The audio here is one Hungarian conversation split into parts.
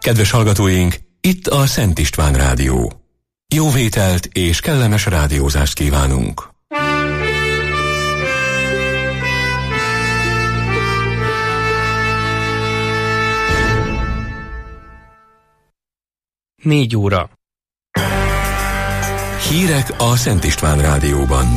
Kedves hallgatóink, itt a Szent István Rádió. Jó vételt és kellemes rádiózást kívánunk! Négy óra. Hírek a Szent István Rádióban.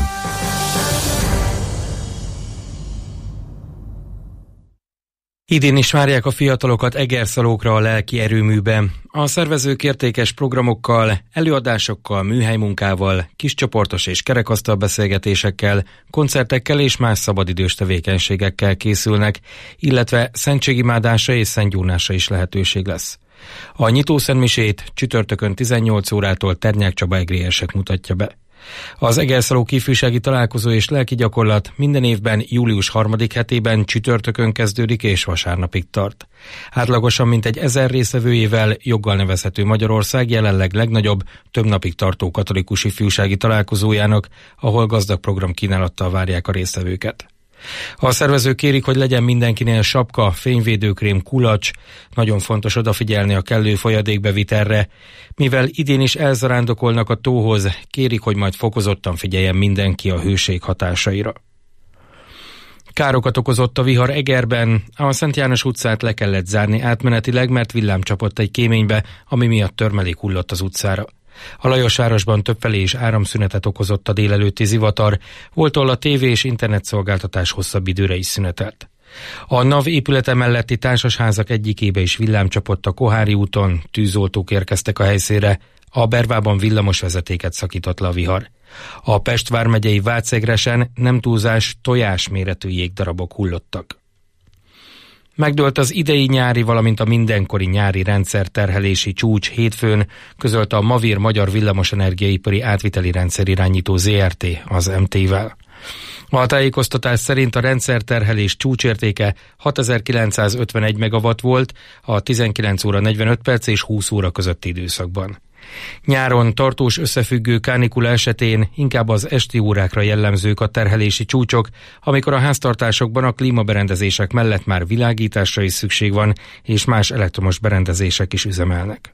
Idén is várják a fiatalokat Egerszalókra a lelki erőműbe. A szervezők értékes programokkal, előadásokkal, műhelymunkával, kiscsoportos és kerekasztal beszélgetésekkel, koncertekkel és más szabadidős tevékenységekkel készülnek, illetve szentségimádásra és szentgyónásra is lehetőség lesz. A nyitószentmisét csütörtökön 18 órától Ternyák Csaba egrélyesek mutatja be. Az Egerszalók ifjúsági találkozó és lelki gyakorlat minden évben július 3. hetében csütörtökön kezdődik és vasárnapig tart. Átlagosan mintegy 1000 résztvevőjével joggal nevezhető Magyarország jelenleg legnagyobb, több napig tartó katolikus ifjúsági találkozójának, ahol gazdag programkínálattal várják a résztvevőket. A szervezők kérik, hogy legyen mindenkinél sapka, fényvédőkrém, kulacs, nagyon fontos odafigyelni a kellő folyadékbevitelre. Mivel idén is elzarándokolnak a tóhoz, kérik, hogy majd fokozottan figyeljen mindenki a hőség hatásaira. Károkat okozott a vihar Egerben, a Szent János utcát le kellett zárni átmenetileg, mert villám csapott egy kéménybe, ami miatt törmelék hullott az utcára. A Lajosvárosban többfelé is áramszünetet okozott a délelőtti zivatar, volt, ahol a tévé és internetszolgáltatás hosszabb időre is szünetelt. A NAV épülete melletti társasházak egyikébe is villám csapott a Kohári úton, tűzoltók érkeztek a helyszínre, a Bervában villamosvezetéket szakított le a vihar. A Pest vármegyei Vácegresen nem túlzás tojás méretű jégdarabok hullottak. Megdőlt az idei nyári, valamint a mindenkori nyári rendszerterhelési csúcs hétfőn, közölte a Mavir Magyar Villamosenergiaipari Átviteli Rendszerirányító Zrt. Az MT-vel. A tájékoztatás szerint a rendszerterhelés csúcsértéke 6951 megawatt volt a 19 óra 45 perc és 20 óra közötti időszakban. Nyáron tartós összefüggő kánikula esetén inkább az esti órákra jellemzők a terhelési csúcsok, amikor a háztartásokban a klímaberendezések mellett már világításra is szükség van, és más elektromos berendezések is üzemelnek.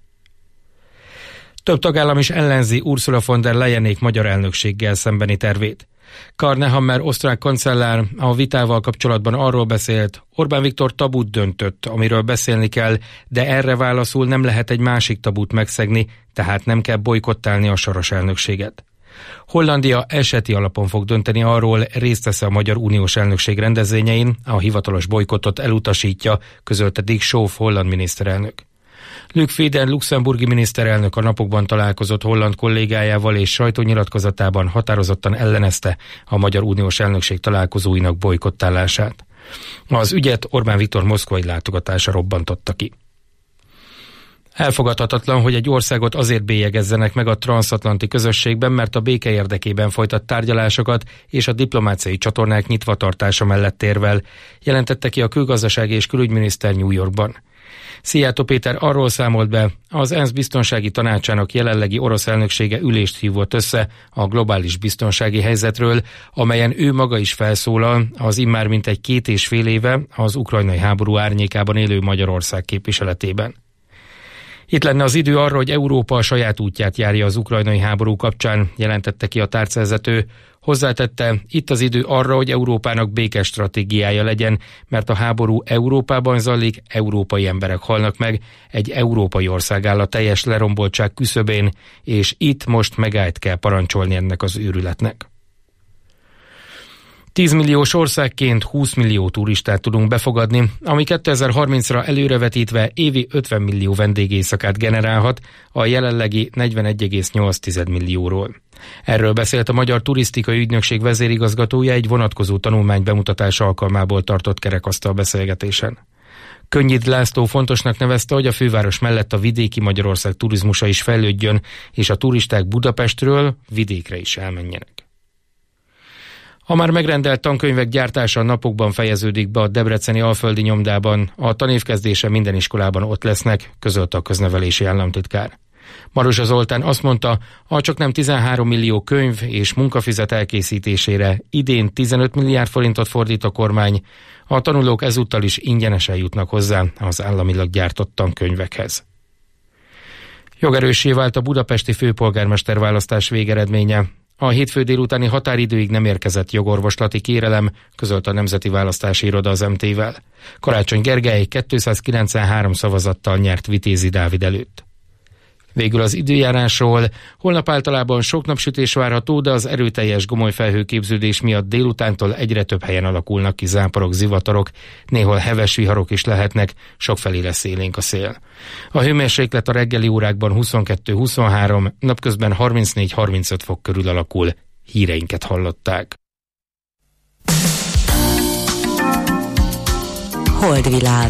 Több tagállam is ellenzi Ursula von der Leyenék magyar elnökséggel szembeni tervét. Karl Nehammer osztrák kancellár a vitával kapcsolatban arról beszélt, Orbán Viktor tabut döntött, amiről beszélni kell, de erre válaszul nem lehet egy másik tabut megszegni, tehát nem kell bojkottálni a soros elnökséget. Hollandia eseti alapon fog dönteni arról, részt vesz a Magyar Uniós elnökség rendezvényein, a hivatalos bojkottot elutasítja, közölte Dick Schoof holland miniszterelnök. Luc Federn luxemburgi miniszterelnök a napokban találkozott holland kollégájával és sajtónyilatkozatában határozottan ellenezte a Magyar Uniós elnökség találkozóinak bojkottálását. Az ügyet Orbán Viktor moszkvai látogatása robbantotta ki. Elfogadhatatlan, hogy egy országot azért bélyegezzenek meg a transzatlanti közösségben, mert a béke érdekében folytat tárgyalásokat és a diplomáciai csatornák nyitva tartása mellett érvel, jelentette ki a külgazdasági és külügyminiszter New Yorkban. Szijjártó Péter arról számolt be, az ENSZ biztonsági tanácsának jelenlegi orosz elnöksége ülést hívott össze a globális biztonsági helyzetről, amelyen ő maga is felszólal az immár mintegy 2,5 éve az ukrajnai háború árnyékában élő Magyarország képviseletében. Itt lenne az idő arra, hogy Európa a saját útját járja az ukrajnai háború kapcsán, jelentette ki a tárcavezető. Hozzátette, itt az idő arra, hogy Európának békés stratégiája legyen, mert a háború Európában zajlik, európai emberek halnak meg, egy európai ország áll a teljes leromboltság küszöbén, és itt most megállt kell parancsolni ennek az őrületnek. 10 milliós országként 20 millió turistát tudunk befogadni, ami 2030-ra előrevetítve évi 50 millió vendégészakát generálhat a jelenlegi 41,8 millióról. Erről beszélt a Magyar Turisztikai Ügynökség vezérigazgatója egy vonatkozó tanulmány bemutatása alkalmából tartott kerekasztal beszélgetésen. Könnyid László fontosnak nevezte, hogy a főváros mellett a vidéki Magyarország turizmusa is fejlődjön, és a turisták Budapestről vidékre is elmenjenek. A már megrendelt tankönyvek gyártása a napokban fejeződik be a debreceni Alföldi nyomdában, a tanévkezdése minden iskolában ott lesznek, közölte a köznevelési államtitkár. Maruzsa Zoltán azt mondta, a csaknem 13 millió könyv és munkafizet elkészítésére idén 15 milliárd forintot fordít a kormány, a tanulók ezúttal is ingyenesen jutnak hozzá az államilag gyártott tankönyvekhez. Jogerőssé vált a budapesti főpolgármester választás végeredménye. A hétfő délutáni határidőig nem érkezett jogorvoslati kérelem, közölt a Nemzeti Választási Iroda az MT-vel. Karácsony Gergely 293 szavazattal nyert Vitézi Dávid előtt. Végül az időjárásról. Holnap általában sok napsütés várható, de az erőteljes gomoly felhőképződés miatt délutántól egyre több helyen alakulnak ki záporok, zivatarok, néhol heves viharok is lehetnek, sokfelé lesz élénk a szél. A hőmérséklet a reggeli órákban 22-23, napközben 34-35 fok körül alakul. Híreinket hallották. Holdvilág.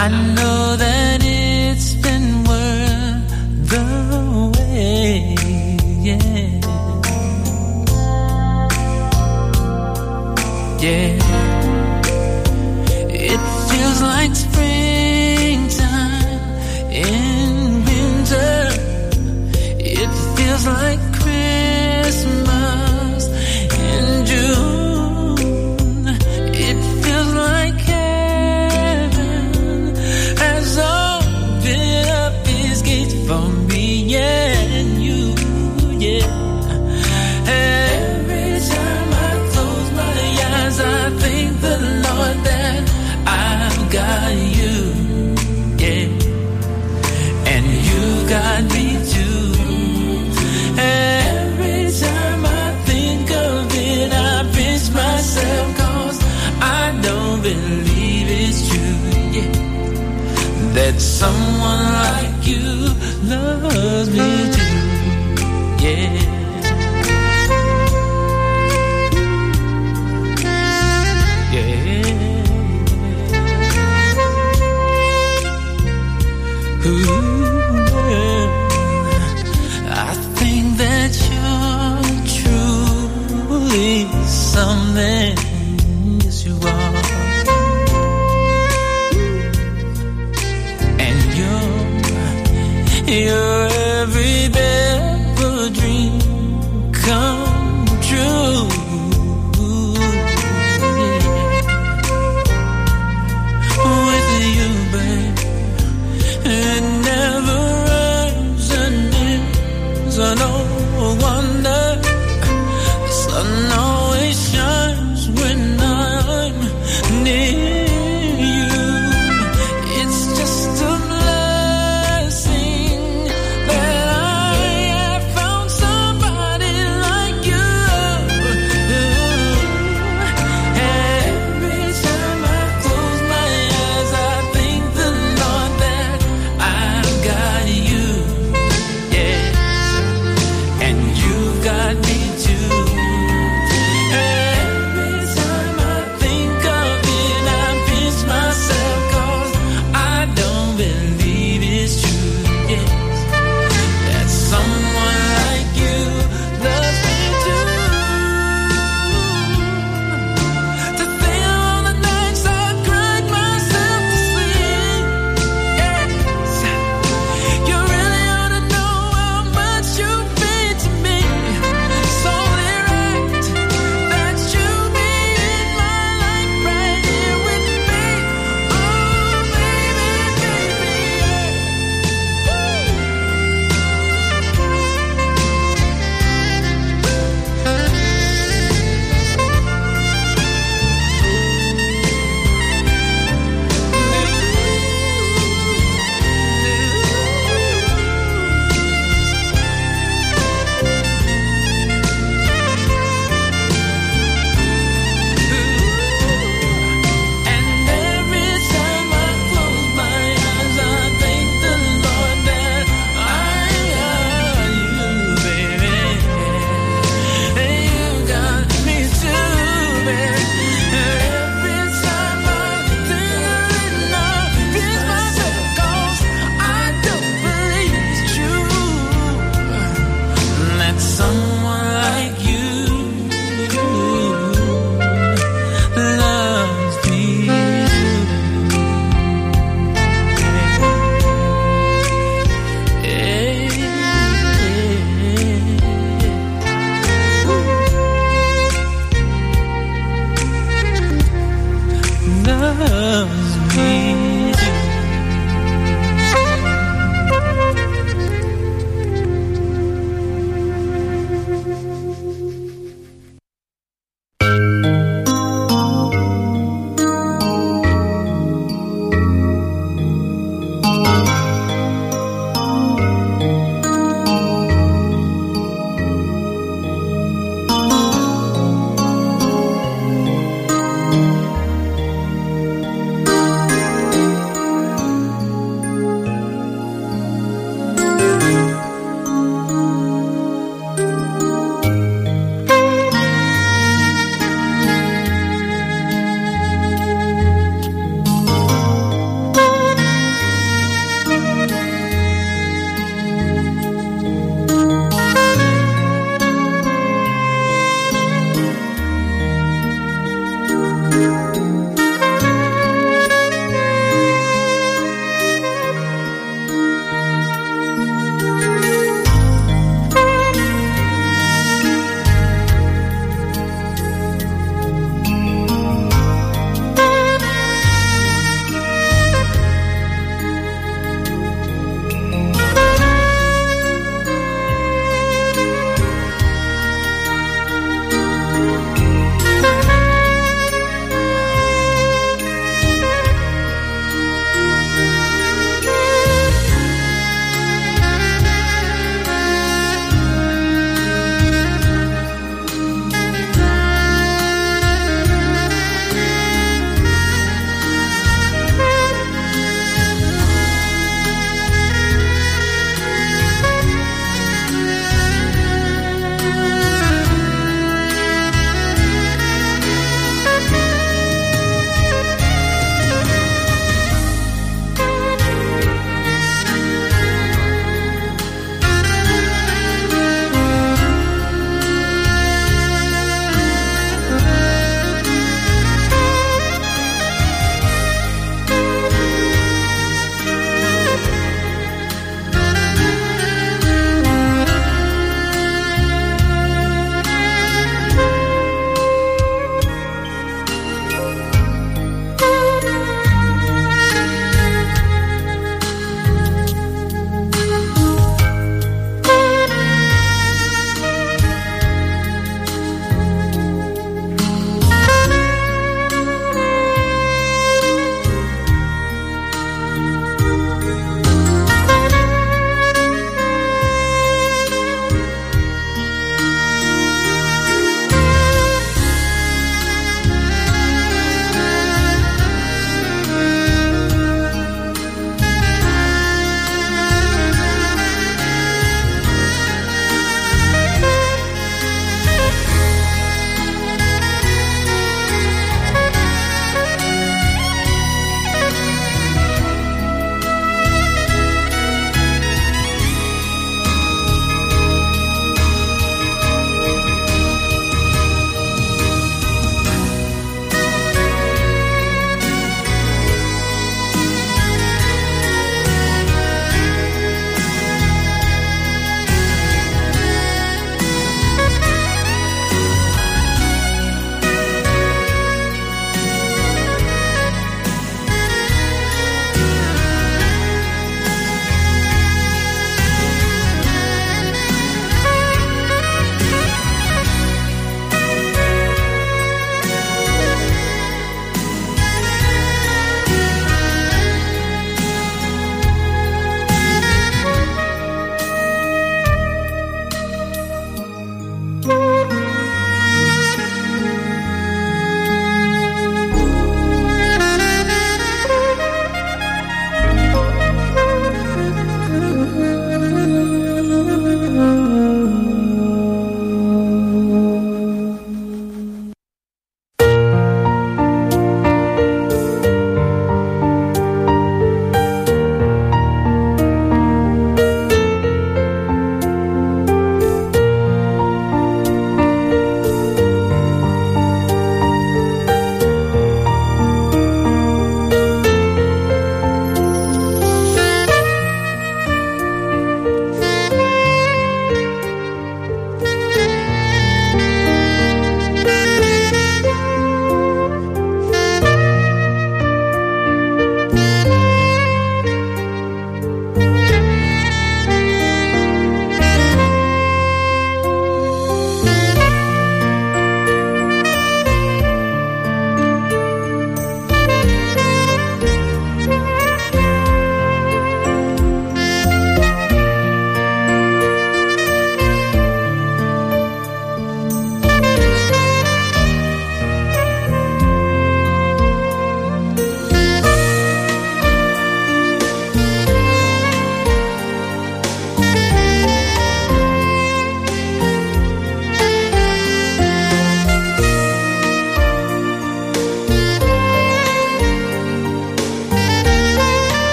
I know that it's been worth the wait, yeah. Yeah, it feels like springtime in winter. It feels like Christmas in June. It feels like heaven has opened up its gates for me and you, yeah. I thank the Lord that I've got you, yeah, and you got me too. Every time I think of it, I pinch myself, 'cause I don't believe it's true, yeah, that someone like you loves me too, yeah. I think that you're truly something, yes you are, and you're every bit of a dream come true. With you, babe, it never ends and ends. No wonder the sun always shines when I'm near you. It's just a blessing that I have found somebody like you.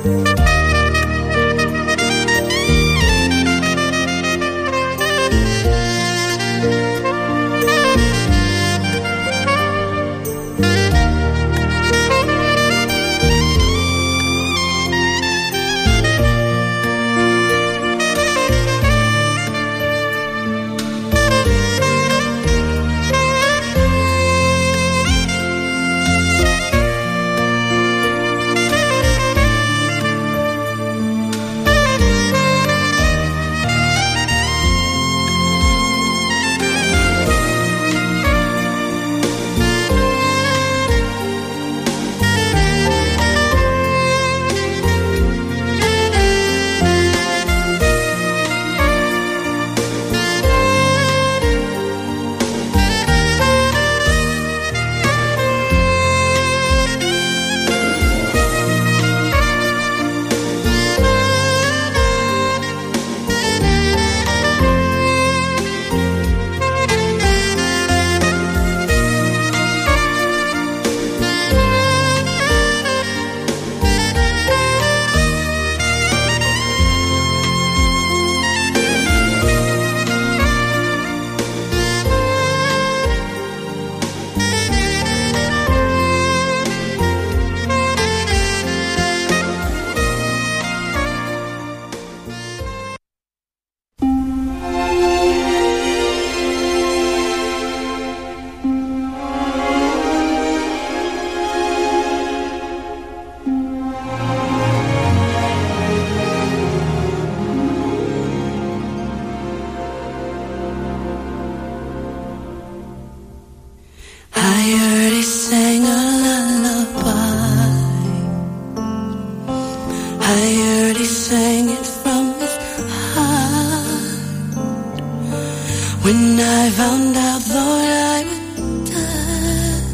When I found out, thought I would die,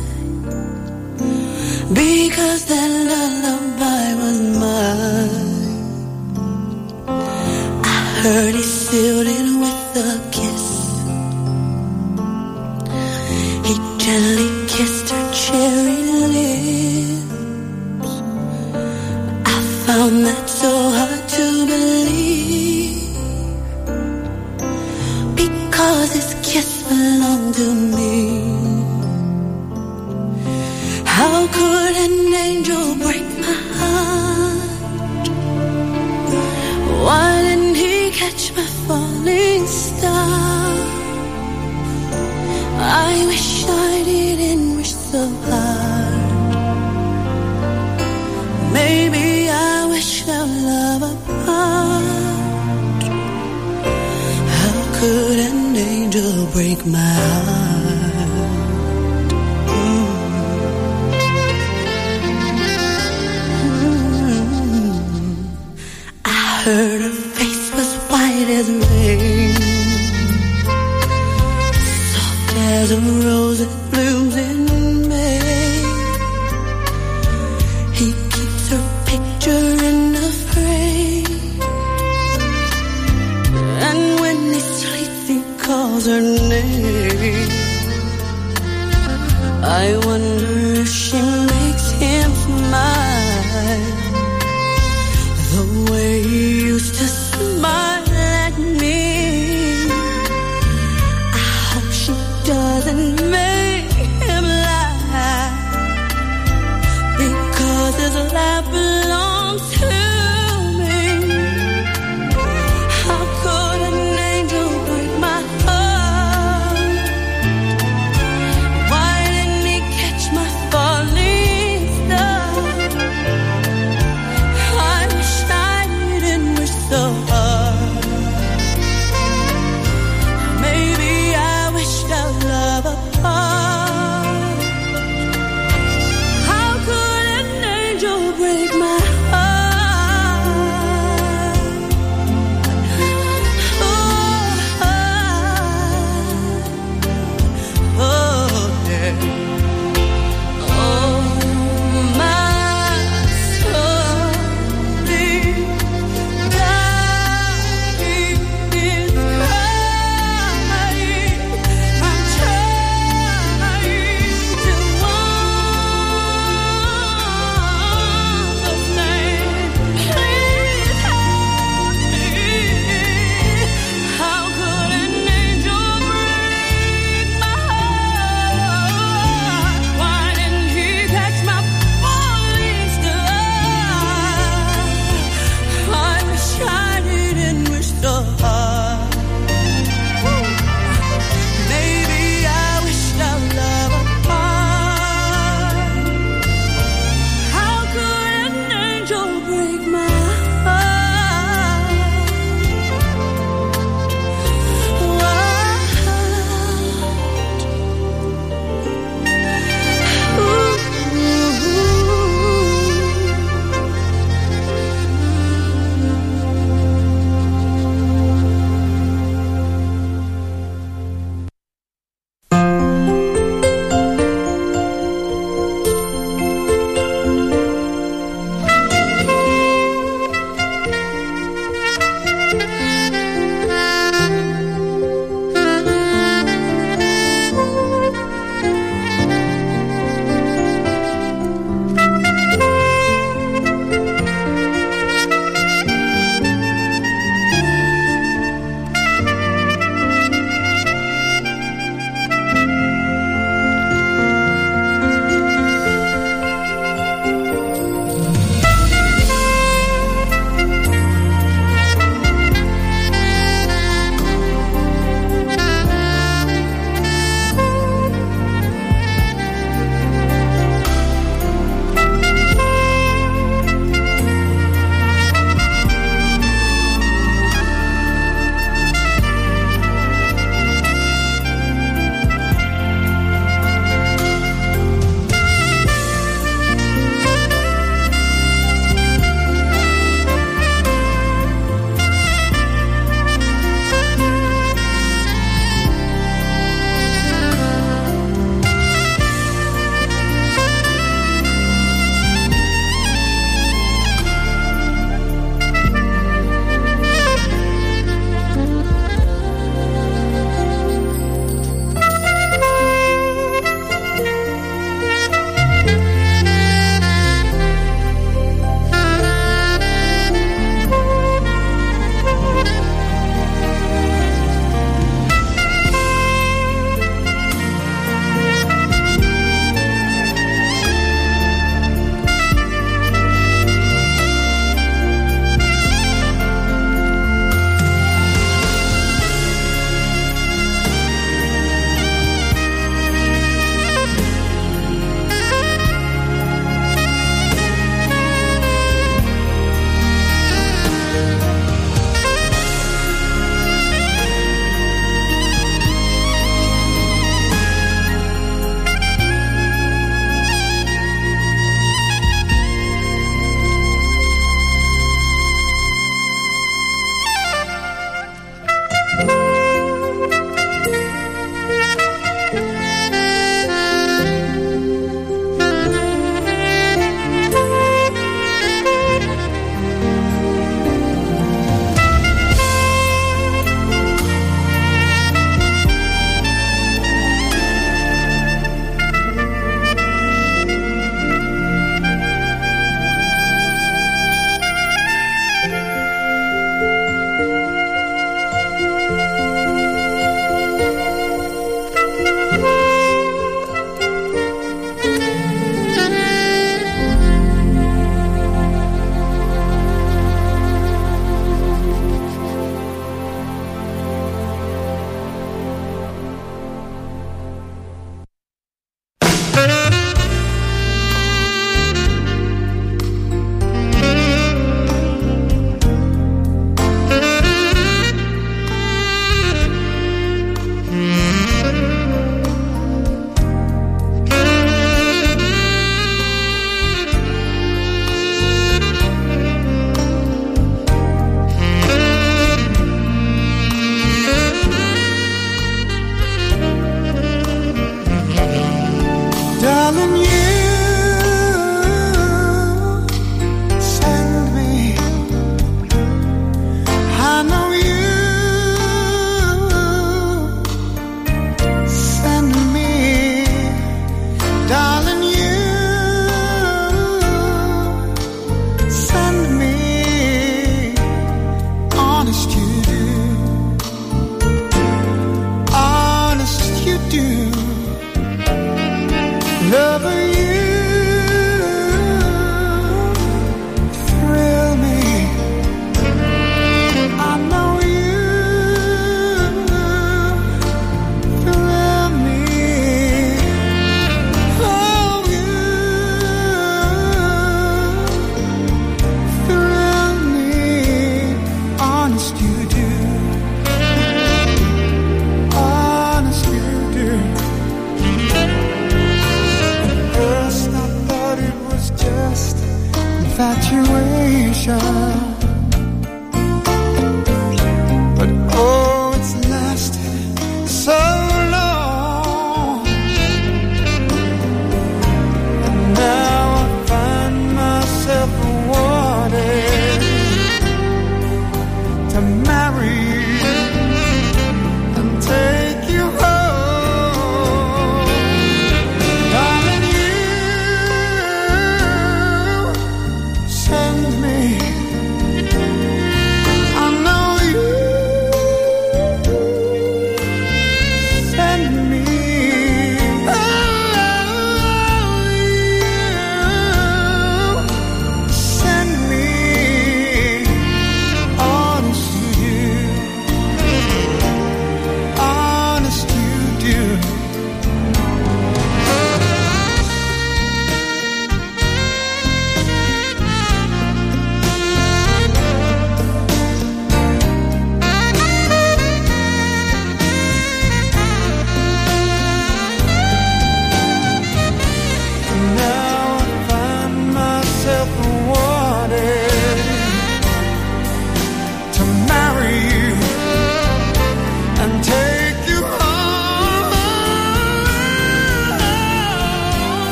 because that lullaby was mine. I heard he sealed it with a kiss. He gently kissed her cherry lips. I found that so hard to believe, because his kiss belonged to me. How could an angel break my heart? Why didn't he catch my falling star? I wish I didn't wish so hard. Maybe I wish our love apart. How could an angel break my heart? I heard her face was white as rain, soft as a rose that blooms in May. He keeps her picture in a frame, and when he sleeps he calls her name. I wonder if she makes him smile the way he used to smile at me. I hope she doesn't make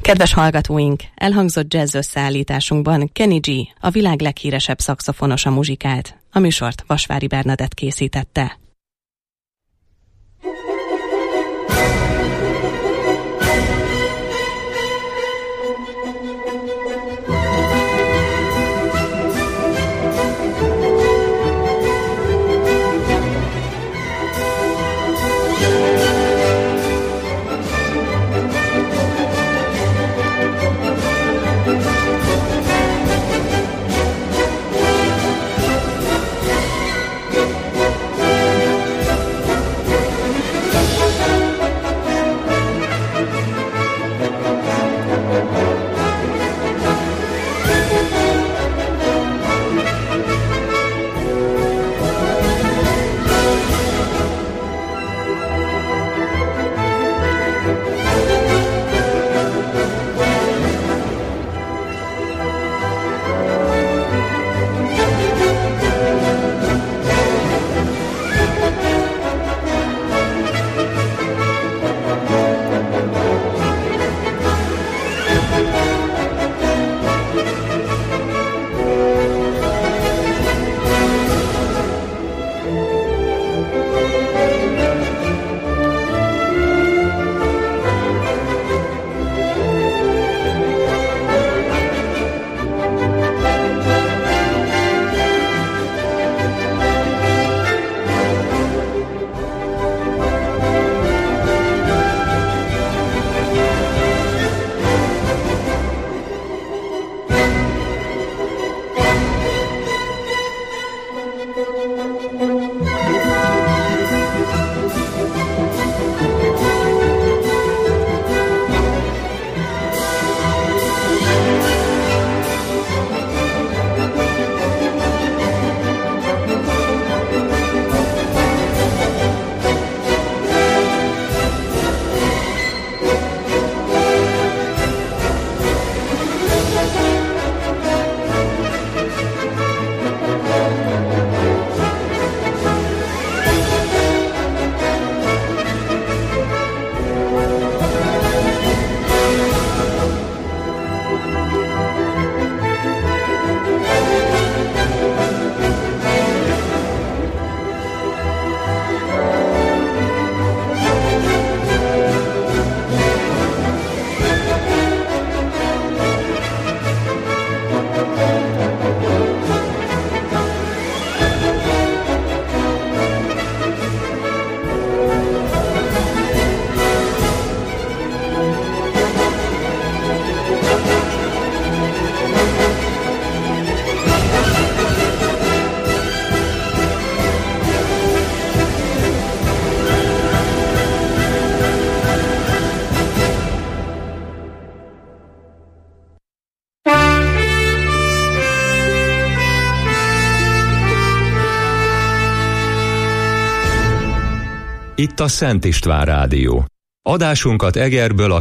Kedves hallgatóink, elhangzott jazz összeállításunkban Kenny G, a világ leghíresebb szaxofonosa muzsikált. A műsort Vasvári Bernadett készítette. Itt a Szent István Rádió. Adásunkat Egerből a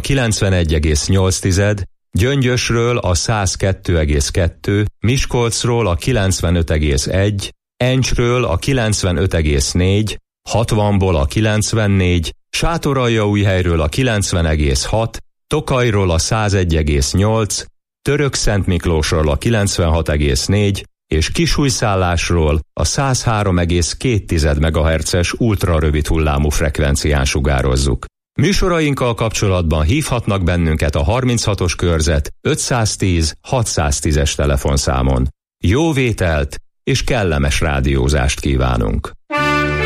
91,8, Gyöngyösről a 102,2, Miskolcról a 95,1, Encsről a 95,4, 60-ból a 94, Sátoraljaújhelyről a 90,6, Tokajról a 101,8, Törökszentmiklósról a 96,4 és Kisújszállásról a 103,2 MHz-es ultrarövid hullámú frekvencián sugározzuk. Műsorainkkal kapcsolatban hívhatnak bennünket a 36-os körzet 510 610-es telefonszámon. Jó vételt és kellemes rádiózást kívánunk!